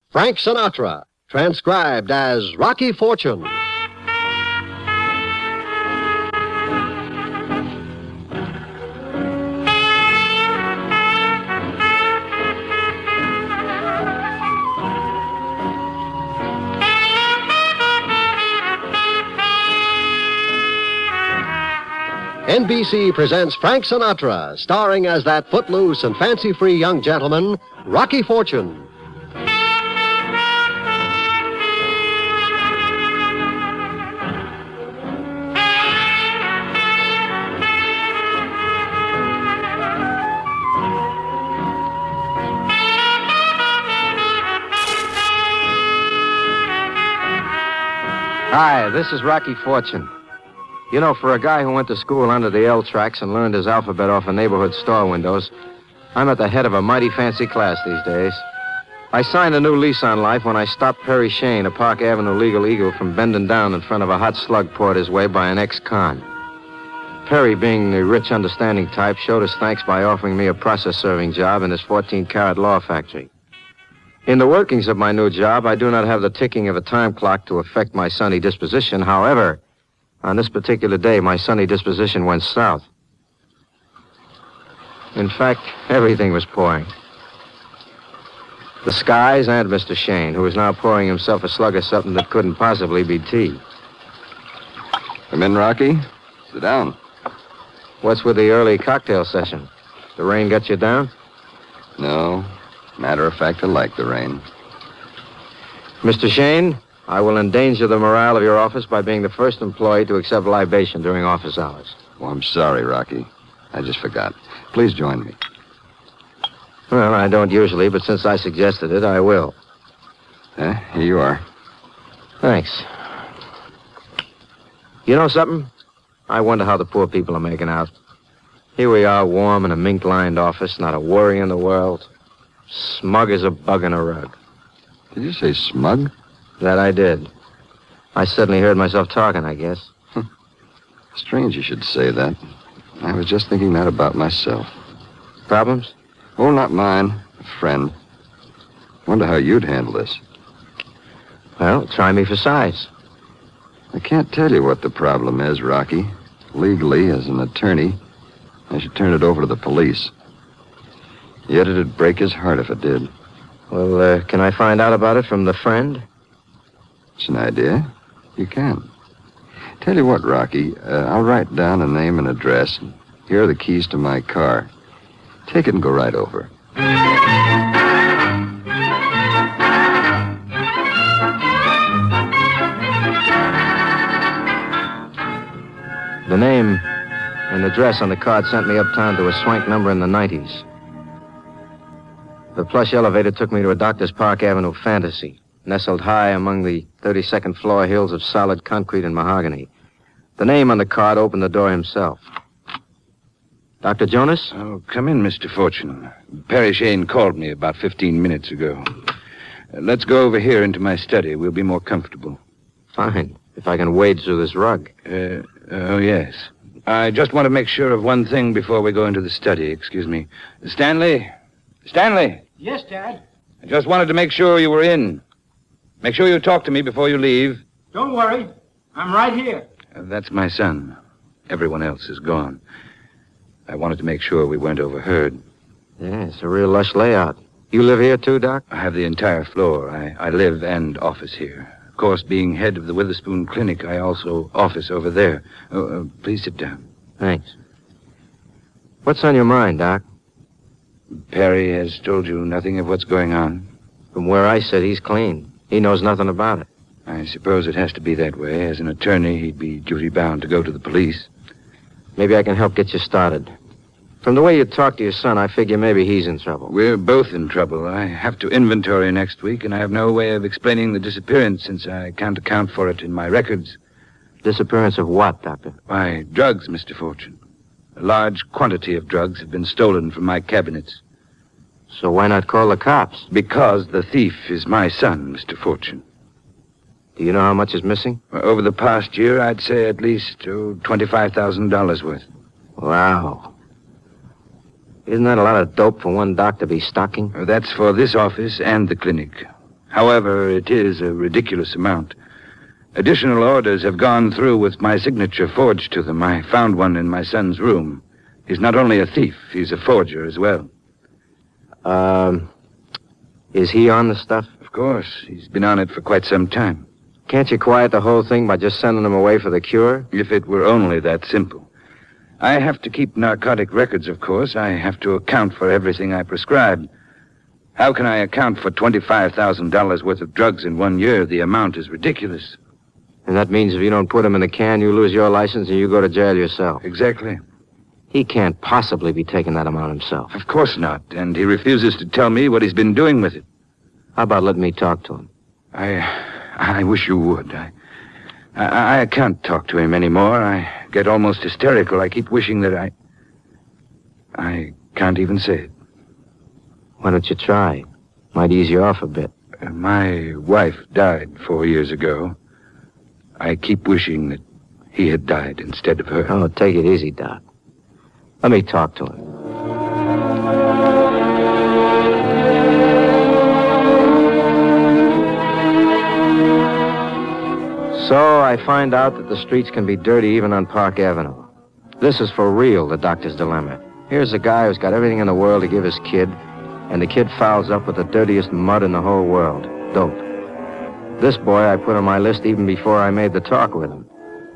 Frank Sinatra, transcribed as Rocky Fortune. NBC presents Frank Sinatra, starring as that footloose and fancy-free young gentleman, Rocky Fortune. Hi, this is Rocky Fortune. You know, for a guy who went to school under the L tracks and learned his alphabet off of neighborhood store windows, I'm at the head of a mighty fancy class these days. I signed a new lease on life when I stopped Perry Shane, a Park Avenue legal eagle, from bending down in front of a hot slug poured his way by an ex-con. Perry, being the rich, understanding type, showed his thanks by offering me a process-serving job in his 14-carat law factory. In the workings of my new job, I do not have the ticking of a time clock to affect my sunny disposition. However, on this particular day, my sunny disposition went south. In fact, everything was pouring. The skies and Mr. Shane, who was now pouring himself a slug of something that couldn't possibly be tea. Come in, Rocky. Sit down. What's with the early cocktail session? The rain got you down? No. Matter of fact, I like the rain. Mr. Shane, I will endanger the morale of your office by being the first employee to accept libation during office hours. Oh, I'm sorry, Rocky. I just forgot. Please join me. Well, I don't usually, but since I suggested it, I will. Here you are. Thanks. You know something? I wonder how the poor people are making out. Here we are, warm in a mink-lined office, not a worry in the world. Smug as a bug in a rug. Did you say smug? That I did. I suddenly heard myself talking, I guess. Strange you should say that. I was just thinking that about myself. Problems? Oh, not mine. A friend. Wonder how you'd handle this. Well, try me for size. I can't tell you what the problem is, Rocky. Legally, as an attorney, I should turn it over to the police. Yet it'd break his heart if it did. Well, can I find out about it from the friend? It's an idea. You can. Tell you what, Rocky, I'll write down a name and address. Here are the keys to my car. Take it and go right over. The name and address on the card sent me uptown to a swank number in the 90s. The plush elevator took me to a Doctor's Park Avenue fantasy, nestled high among the 32nd floor hills of solid concrete and mahogany. The name on the card opened the door himself. Dr. Jonas? Oh, come in, Mr. Fortune. Perry Shane called me about 15 minutes ago. Let's go over here into my study. We'll be more comfortable. Fine, if I can wade through this rug. Oh, yes. I just want to make sure of one thing before we go into the study. Excuse me. Stanley? Stanley? Yes, Dad? I just wanted to make sure you were in. Make sure you talk to me before you leave. Don't worry. I'm right here. That's my son. Everyone else is gone. I wanted to make sure we weren't overheard. Yeah, it's a real lush layout. You live here too, Doc? I have the entire floor. I live and office here. Of course, being head of the Witherspoon Clinic, I also office over there. Please sit down. Thanks. What's on your mind, Doc? Perry has told you nothing of what's going on? From where I sit, he's clean. He knows nothing about it. I suppose it has to be that way. As an attorney, he'd be duty-bound to go to the police. Maybe I can help get you started. From the way you talk to your son, I figure maybe he's in trouble. We're both in trouble. I have to inventory next week, and I have no way of explaining the disappearance since I can't account for it in my records. Disappearance of what, Doctor? Why, drugs, Mr. Fortune. A large quantity of drugs have been stolen from my cabinets. So why not call the cops? Because the thief is my son, Mr. Fortune. Do you know how much is missing? Over the past year, I'd say at least $25,000 worth. Wow. Isn't that a lot of dope for one doc to be stocking? That's for this office and the clinic. However, it is a ridiculous amount. Additional orders have gone through with my signature forged to them. I found one in my son's room. He's not only a thief, he's a forger as well. Is he on the stuff? Of course. He's been on it for quite some time. Can't you quiet the whole thing by just sending him away for the cure? If it were only that simple. I have to keep narcotic records, of course. I have to account for everything I prescribe. How can I account for $25,000 worth of drugs in 1 year? The amount is ridiculous. And that means if you don't put him in the can, you lose your license and you go to jail yourself. Exactly. He can't possibly be taking that amount himself. Of course not. And he refuses to tell me what he's been doing with it. How about letting me talk to him? I wish you would. I can't talk to him anymore. I get almost hysterical. I keep wishing that I can't even say it. Why don't you try? Might ease you off a bit. My wife died 4 years ago. I keep wishing that he had died instead of her. Oh, take it easy, Doc. Let me talk to him. So I find out that the streets can be dirty even on Park Avenue. This is for real, the doctor's dilemma. Here's a guy who's got everything in the world to give his kid, and the kid fouls up with the dirtiest mud in the whole world, dope. This boy I put on my list even before I made the talk with him.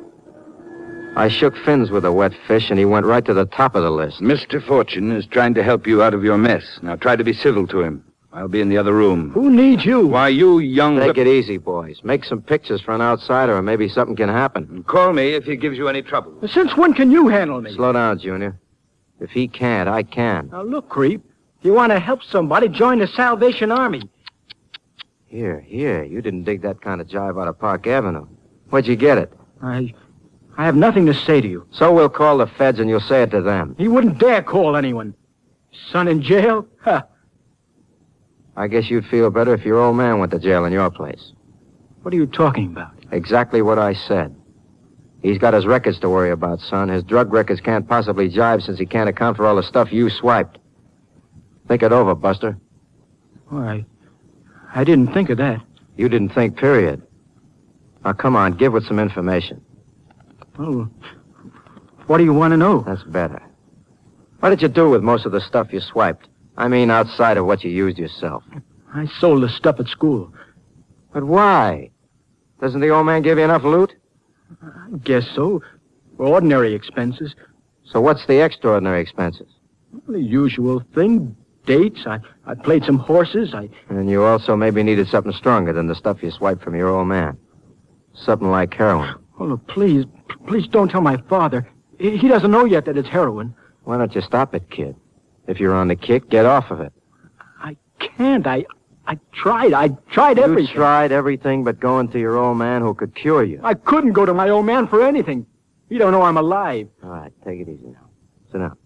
I shook fins with a wet fish, and he went right to the top of the list. Mr. Fortune is trying to help you out of your mess. Now try to be civil to him. I'll be in the other room. Who needs you? Why, you young... Take it easy, boys. Make some pictures for an outsider, and maybe something can happen. Call me if he gives you any trouble. Since when can you handle me? Slow down, Junior. If he can't, I can. Now, look, creep. If you want to help somebody, join the Salvation Army. Here. You didn't dig that kind of jive out of Park Avenue. Where'd you get it? I have nothing to say to you. So we'll call the feds and you'll say it to them. He wouldn't dare call anyone. Son in jail? Huh. I guess you'd feel better if your old man went to jail in your place. What are you talking about? Exactly what I said. He's got his records to worry about, son. His drug records can't possibly jive since he can't account for all the stuff you swiped. Think it over, Buster. Why, I didn't think of that. You didn't think, period. Now, come on, give with some information. Well, what do you want to know? That's better. What did you do with most of the stuff you swiped? I mean, outside of what you used yourself. I sold the stuff at school. But why? Doesn't the old man give you enough loot? I guess so. For ordinary expenses. So what's the extraordinary expenses? The usual thing. Dates. I played some horses. And you also maybe needed something stronger than the stuff you swiped from your old man. Something like heroin. Oh, look, please don't tell my father. He doesn't know yet that it's heroin. Why don't you stop it, kid? If you're on the kick, get off of it. I can't. I tried. I tried everything. You tried everything but going to your old man who could cure you. I couldn't go to my old man for anything. He don't know I'm alive. All right, take it easy now. Sit down.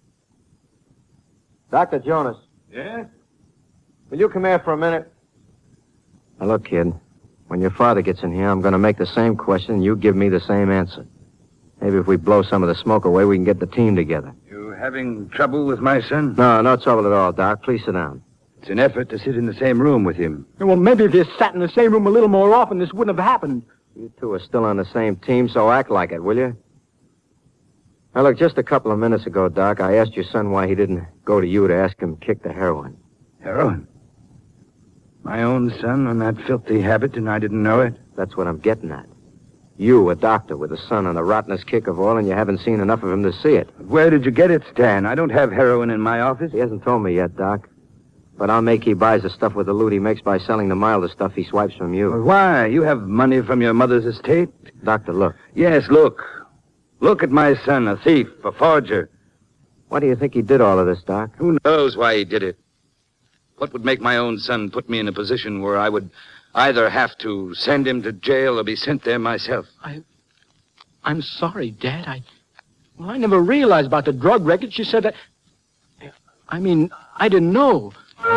Dr. Jonas. Yes? Will you come here for a minute? Now, look, kid. When your father gets in here, I'm going to make the same question, and you give me the same answer. Maybe if we blow some of the smoke away, we can get the team together. You having trouble with my son? No trouble at all, Doc. Please sit down. It's an effort to sit in the same room with him. Well, maybe if you sat in the same room a little more often, this wouldn't have happened. You two are still on the same team, so act like it, will you? Now, look, just a couple of minutes ago, Doc, I asked your son why he didn't go to you to ask him to kick the heroin. Heroin? My own son on that filthy habit, and I didn't know it? That's what I'm getting at. You, a doctor with a son on the rottenest kick of all, and you haven't seen enough of him to see it. Where did you get it, Stan? I don't have heroin in my office. He hasn't told me yet, Doc. But I'll make he buys the stuff with the loot he makes by selling the milder stuff he swipes from you. Why? You have money from your mother's estate? Doctor, look. Yes, look. Look at my son, a thief, a forger. Why do you think he did all of this, Doc? Who knows why he did it? What would make my own son put me in a position where I would either have to send him to jail or be sent there myself? I'm sorry, Dad. I never realized about the drug records. You said that... I mean, I didn't know.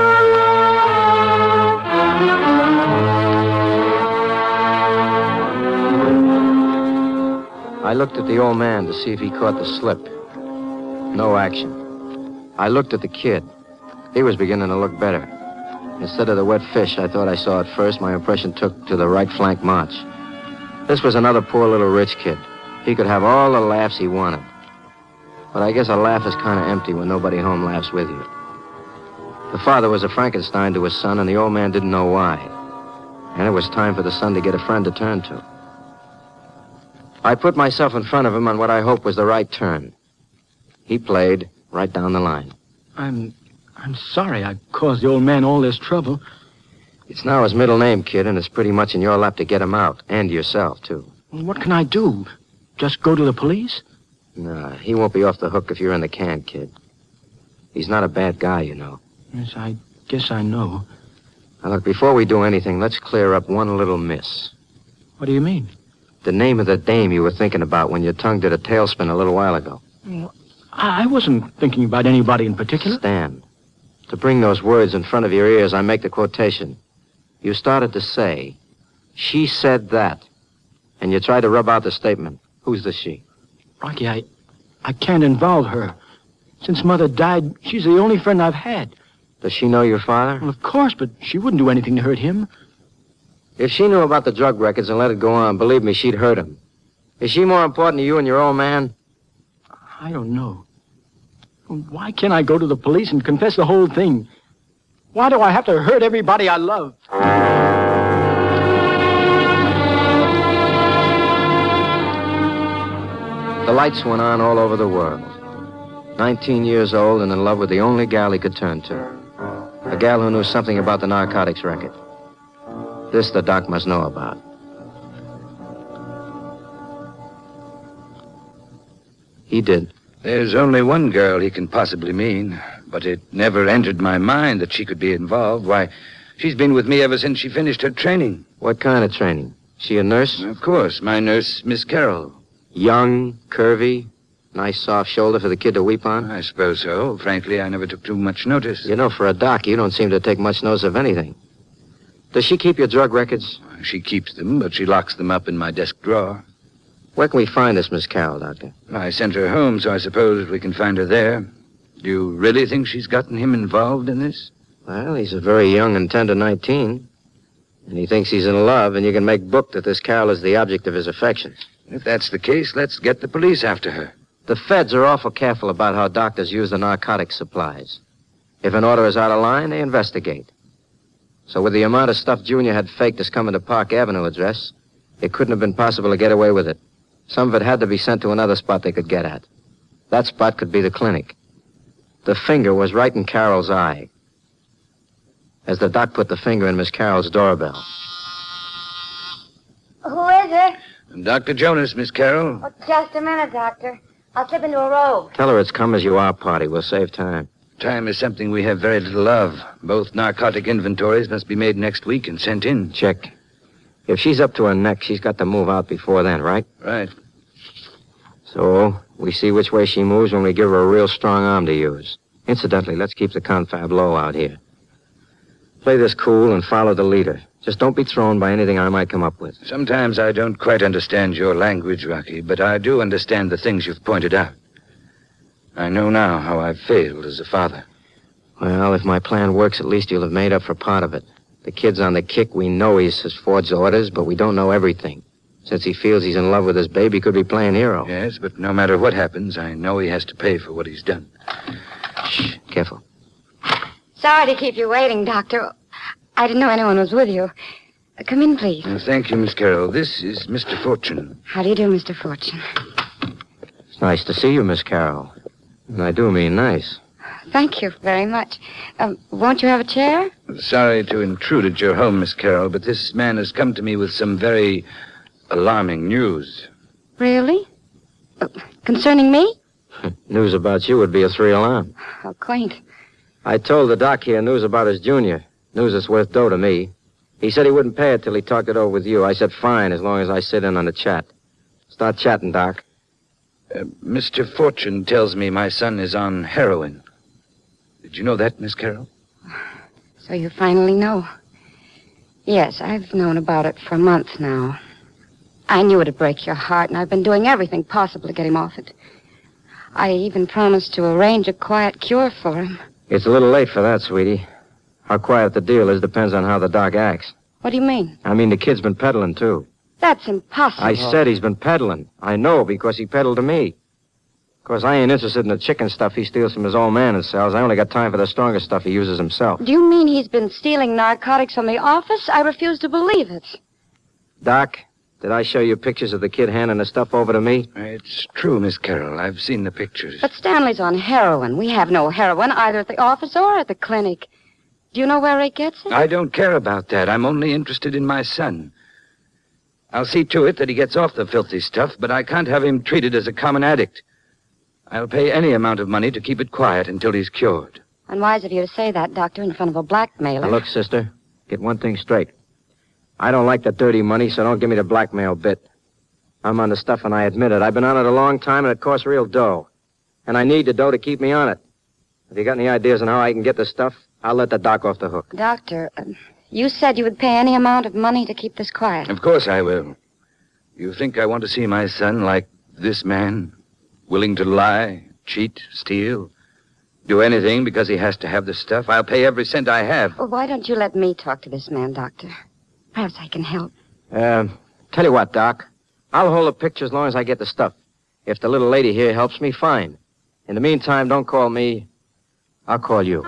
I looked at the old man to see if he caught the slip. No action. I looked at the kid. He was beginning to look better. Instead of the wet fish I thought I saw at first, my impression took to the right flank march. This was another poor little rich kid. He could have all the laughs he wanted. But I guess a laugh is kind of empty when nobody home laughs with you. The father was a Frankenstein to his son, and the old man didn't know why. And it was time for the son to get a friend to turn to. I put myself in front of him on what I hoped was the right turn. He played right down the line. I'm sorry I caused the old man all this trouble. It's now his middle name, kid, and it's pretty much in your lap to get him out, and yourself, too. Well, what can I do? Just go to the police? Nah, he won't be off the hook if you're in the can, kid. He's not a bad guy, you know. Yes, I guess I know. Now, look, before we do anything, let's clear up one little miss. What do you mean? The name of the dame you were thinking about when your tongue did a tailspin a little while ago. Well, I wasn't thinking about anybody in particular. Stan, to bring those words in front of your ears, I make the quotation. You started to say, she said that, and you tried to rub out the statement. Who's the she? Rocky, I can't involve her. Since Mother died, she's the only friend I've had. Does she know your father? Well, of course, but she wouldn't do anything to hurt him. If she knew about the drug records and let it go on, believe me, she'd hurt him. Is she more important to you and your old man? I don't know. Why can't I go to the police and confess the whole thing? Why do I have to hurt everybody I love? The lights went on all over the world. 19 years old and in love with the only gal he could turn to. A gal who knew something about the narcotics racket. This the doc must know about. He did. There's only one girl he can possibly mean, but it never entered my mind that she could be involved. Why, she's been with me ever since she finished her training. What kind of training? She a nurse? Of course, my nurse, Miss Carroll. Young, curvy, nice soft shoulder for the kid to weep on? I suppose so. Frankly, I never took too much notice. You know, for a doc, you don't seem to take much notice of anything. Does she keep your drug records? She keeps them, but she locks them up in my desk drawer. Where can we find this Miss Carroll, Doctor? I sent her home, so I suppose we can find her there. Do you really think she's gotten him involved in this? Well, he's a very young and tender 19. And he thinks he's in love, and you can make book that this Carroll is the object of his affections. If that's the case, let's get the police after her. The feds are awful careful about how doctors use the narcotic supplies. If an order is out of line, they investigate. So with the amount of stuff Junior had faked as coming to Park Avenue address, it couldn't have been possible to get away with it. Some of it had to be sent to another spot they could get at. That spot could be the clinic. The finger was right in Carroll's eye. As the doc put the finger in Miss Carroll's doorbell. Who is it? I'm Dr. Jonas, Miss Carroll. Oh, just a minute, Doctor. I'll slip into a robe. Tell her it's come as you are, party. We'll save time. Time is something we have very little of. Both narcotic inventories must be made next week and sent in. Check. If she's up to her neck, she's got to move out before then, right? Right. So, we see which way she moves when we give her a real strong arm to use. Incidentally, let's keep the confab low out here. Play this cool and follow the leader. Just don't be thrown by anything I might come up with. Sometimes I don't quite understand your language, Rocky, but I do understand the things you've pointed out. I know now how I've failed as a father. Well, if my plan works, at least you'll have made up for part of it. The kid's on the kick. We know he's his forged orders, but we don't know everything. Since he feels he's in love with his baby, he could be playing hero. Yes, but no matter what happens, I know he has to pay for what he's done. Shh, careful. Sorry to keep you waiting, Doctor. I didn't know anyone was with you. Come in, please. Thank you, Miss Carroll. This is Mr. Fortune. How do you do, Mr. Fortune? It's nice to see you, Miss Carroll. And I do mean nice. Thank you very much. Won't you have a chair? Sorry to intrude at your home, Miss Carroll, but this man has come to me with some very alarming news. Really? Concerning me? News about you would be a 3-alarm. How quaint. I told the doc here news about his junior. News that's worth dough to me. He said he wouldn't pay it till he talked it over with you. I said fine, as long as I sit in on the chat. Start chatting, Doc. Mr. Fortune tells me my son is on heroin. Did you know that, Miss Carroll? So you finally know. Yes, I've known about it for months now. I knew it'd break your heart, and I've been doing everything possible to get him off it. I even promised to arrange a quiet cure for him. It's a little late for that, sweetie. How quiet the deal is depends on how the doc acts. What do you mean? I mean, the kid's been peddling, too. That's impossible. I said he's been peddling. I know, because he peddled to me. Of course, I ain't interested in the chicken stuff he steals from his old man and sells. I only got time for the stronger stuff he uses himself. Do you mean he's been stealing narcotics from the office? I refuse to believe it. Doc, did I show you pictures of the kid handing the stuff over to me? It's true, Miss Carroll. I've seen the pictures. But Stanley's on heroin. We have no heroin either at the office or at the clinic. Do you know where he gets it? I don't care about that. I'm only interested in my son. I'll see to it that he gets off the filthy stuff, but I can't have him treated as a common addict. I'll pay any amount of money to keep it quiet until he's cured. Unwise of you to say that, Doctor, in front of a blackmailer. Now, look, sister, get one thing straight. I don't like the dirty money, so don't give me the blackmail bit. I'm on the stuff, and I admit it. I've been on it a long time, and it costs real dough. And I need the dough to keep me on it. If you got any ideas on how I can get the stuff, I'll let the doc off the hook. Doctor, you said you would pay any amount of money to keep this quiet. Of course I will. You think I want to see my son like this man? Willing to lie, cheat, steal, do anything because he has to have the stuff? I'll pay every cent I have. Well, why don't you let me talk to this man, Doctor? Perhaps I can help. Tell you what, Doc. I'll hold the picture as long as I get the stuff. If the little lady here helps me, fine. In the meantime, don't call me. I'll call you.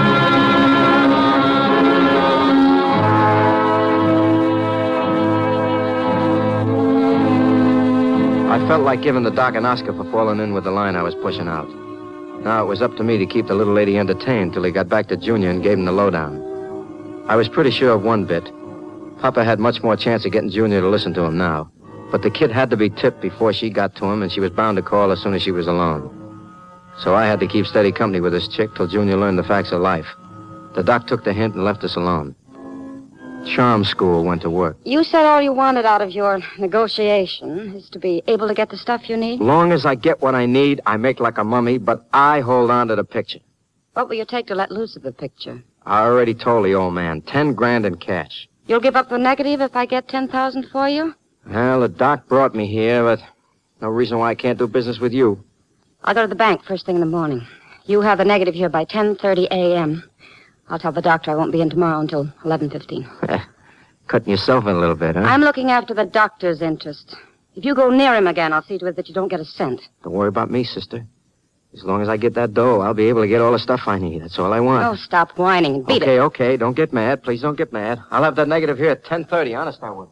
I felt like giving the doc an Oscar for falling in with the line I was pushing out. Now it was up to me to keep the little lady entertained till he got back to Junior and gave him the lowdown. I was pretty sure of one bit. Papa had much more chance of getting Junior to listen to him now. But the kid had to be tipped before she got to him, and she was bound to call as soon as she was alone. So I had to keep steady company with this chick till Junior learned the facts of life. The doc took the hint and left us alone. Charm school went to work. You said all you wanted out of your negotiation is to be able to get the stuff you need? Long as I get what I need, I make like a mummy, but I hold on to the picture. What will you take to let loose of the picture? I already told the old man, 10 grand in cash. You'll give up the negative if I get 10,000 for you? Well, the doc brought me here, but no reason why I can't do business with you. I'll go to the bank first thing in the morning. You have the negative here by 10:30 a.m. I'll tell the doctor I won't be in tomorrow until 11:15. Cutting yourself in a little bit, huh? I'm looking after the doctor's interest. If you go near him again, I'll see to it that you don't get a cent. Don't worry about me, sister. As long as I get that dough, I'll be able to get all the stuff I need. That's all I want. Oh, stop whining and beat it. Okay. Don't get mad. Please don't get mad. I'll have that negative here at 10:30. Honest, I will.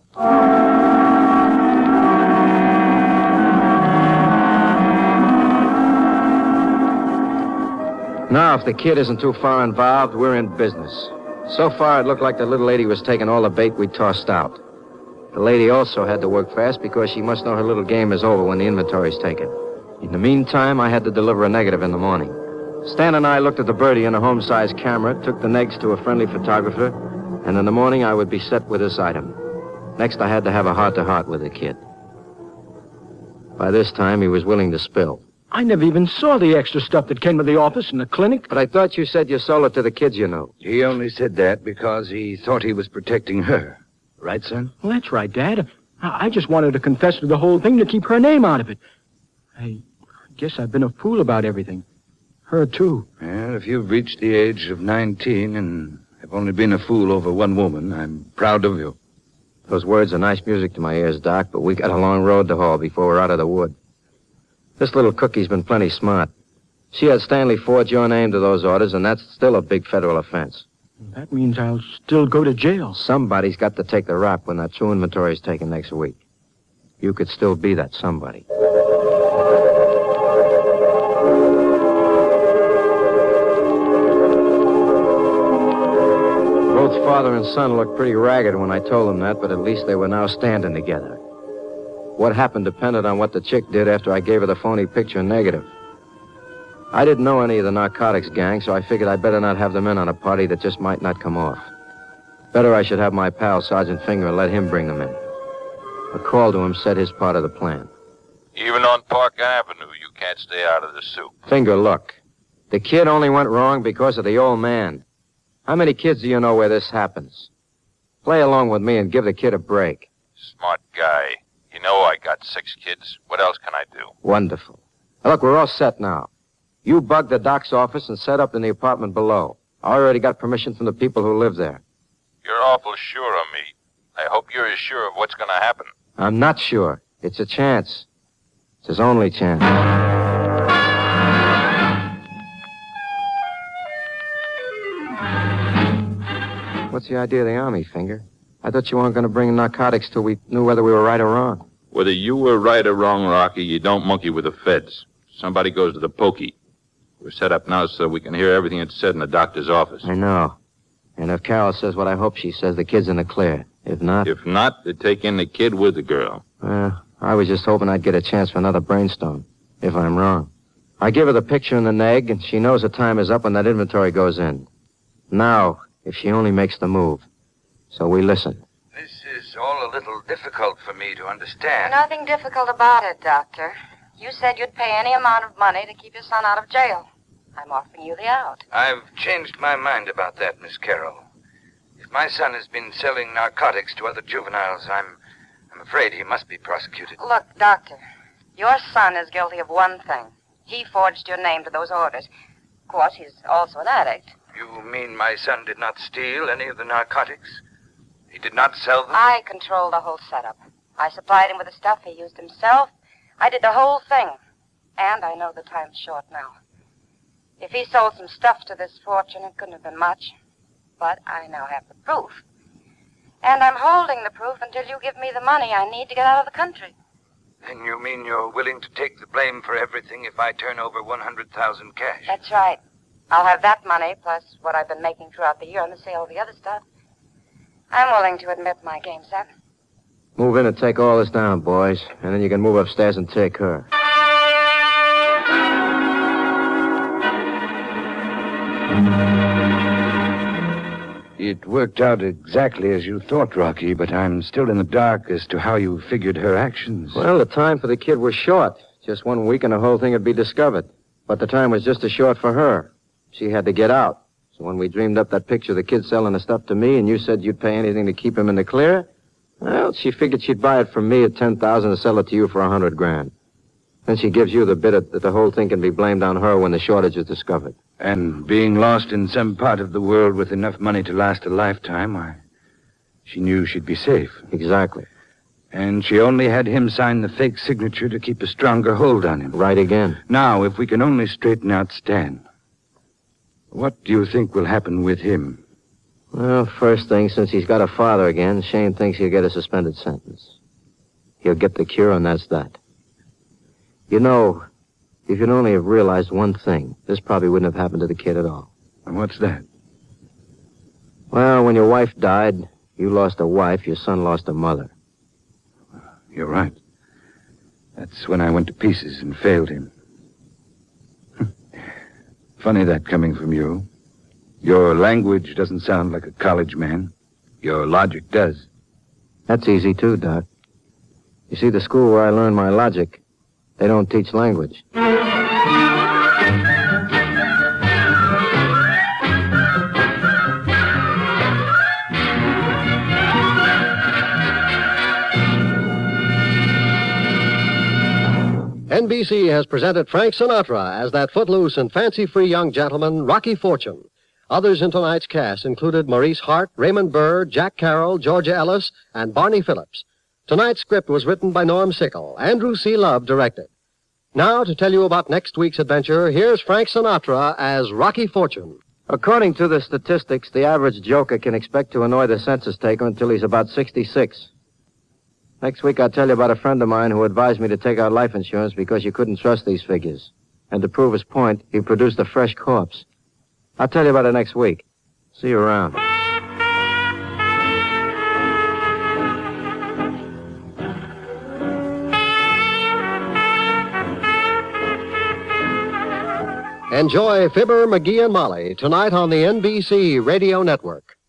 Now, if the kid isn't too far involved, we're in business. So far, it looked like the little lady was taking all the bait we tossed out. The lady also had to work fast because she must know her little game is over when the inventory's taken. In the meantime, I had to deliver a negative in the morning. Stan and I looked at the birdie in a home-sized camera, took the negs to a friendly photographer, and in the morning I would be set with this item. Next, I had to have a heart-to-heart with the kid. By this time, he was willing to spill. I never even saw the extra stuff that came to the office and the clinic. But I thought you said you sold it to the kids you know. He only said that because he thought he was protecting her. Right, son? Well, that's right, Dad. I just wanted to confess to the whole thing to keep her name out of it. I guess I've been a fool about everything. Her, too. Well, if you've reached the age of 19 and have only been a fool over one woman, I'm proud of you. Those words are nice music to my ears, Doc, but we got a long road to haul before we're out of the wood. This little cookie's been plenty smart. She had Stanley forge your name to those orders, and that's still a big federal offense. That means I'll still go to jail. Somebody's got to take the rap when that true inventory is taken next week. You could still be that somebody. Both father and son looked pretty ragged when I told them that, but at least they were now standing together. What happened depended on what the chick did after I gave her the phony picture negative. I didn't know any of the narcotics gang, so I figured I'd better not have them in on a party that just might not come off. Better I should have my pal, Sergeant Finger, and let him bring them in. A call to him said his part of the plan. Even on Park Avenue, you can't stay out of the soup. Finger, look. The kid only went wrong because of the old man. How many kids do you know where this happens? Play along with me and give the kid a break. Smart guy. You know I got 6 kids. What else can I do? Wonderful. Now, look, we're all set now. You bug the doc's office and set up in the apartment below. I already got permission from the people who live there. You're awful sure of me. I hope you're as sure of what's going to happen. I'm not sure. It's a chance. It's his only chance. What's the idea of the Army, Finger? I thought you weren't going to bring narcotics till we knew whether we were right or wrong. Whether you were right or wrong, Rocky, you don't monkey with the feds. Somebody goes to the pokey. We're set up now so we can hear everything that's said in the doctor's office. I know. And if Carol says what I hope she says, the kid's in the clear. If not... If not, they take in the kid with the girl. I was just hoping I'd get a chance for another brainstorm. If I'm wrong. I give her the picture and the neg, and she knows the time is up when that inventory goes in. Now, if she only makes the move. So we listen. This is all a little difficult for me to understand. Nothing difficult about it, Doctor. You said you'd pay any amount of money to keep your son out of jail. I'm offering you the out. I've changed my mind about that, Miss Carroll. If my son has been selling narcotics to other juveniles, I'm afraid he must be prosecuted. Look, Doctor, your son is guilty of one thing. He forged your name to those orders. Of course, he's also an addict. You mean my son did not steal any of the narcotics? He did not sell them? I controlled the whole setup. I supplied him with the stuff he used himself. I did the whole thing. And I know the time's short now. If he sold some stuff to this fortune, it couldn't have been much. But I now have the proof. And I'm holding the proof until you give me the money I need to get out of the country. Then you mean you're willing to take the blame for everything if I turn over $100,000 cash? That's right. I'll have that money, plus what I've been making throughout the year on the sale of the other stuff. I'm willing to admit my game, sir. Move in and take all this down, boys. And then you can move upstairs and take her. It worked out exactly as you thought, Rocky, but I'm still in the dark as to how you figured her actions. Well, the time for the kid was short. Just 1 week and the whole thing would be discovered. But the time was just as short for her. She had to get out. So when we dreamed up that picture of the kid selling the stuff to me and you said you'd pay anything to keep him in the clear, well, she figured she'd buy it from me at $10,000 and sell it to you for $100,000. Then she gives you the bit that the whole thing can be blamed on her when the shortage is discovered. And being lost in some part of the world with enough money to last a lifetime, she knew she'd be safe. Exactly. And she only had him sign the fake signature to keep a stronger hold on him. Right again. Now, if we can only straighten out Stan, what do you think will happen with him? Well, first thing, since he's got a father again, Shane thinks he'll get a suspended sentence. He'll get the cure, and that's that. You know, if you'd only have realized one thing, this probably wouldn't have happened to the kid at all. And what's that? Well, when your wife died, you lost a wife, your son lost a mother. You're right. That's when I went to pieces and failed him. Funny that coming from you. Your language doesn't sound like a college man. Your logic does. That's easy, too, Doc. You see, the school where I learned my logic, they don't teach language. NBC has presented Frank Sinatra as that footloose and fancy-free young gentleman, Rocky Fortune. Others in tonight's cast included Maurice Hart, Raymond Burr, Jack Carroll, Georgia Ellis, and Barney Phillips. Tonight's script was written by Norm Sickle. Andrew C. Love directed. Now, to tell you about next week's adventure, here's Frank Sinatra as Rocky Fortune. According to the statistics, the average joker can expect to annoy the census taker until he's about 66. Next week, I'll tell you about a friend of mine who advised me to take out life insurance because you couldn't trust these figures. And to prove his point, he produced a fresh corpse. I'll tell you about it next week. See you around. Enjoy Fibber, McGee, and Molly tonight on the NBC Radio Network.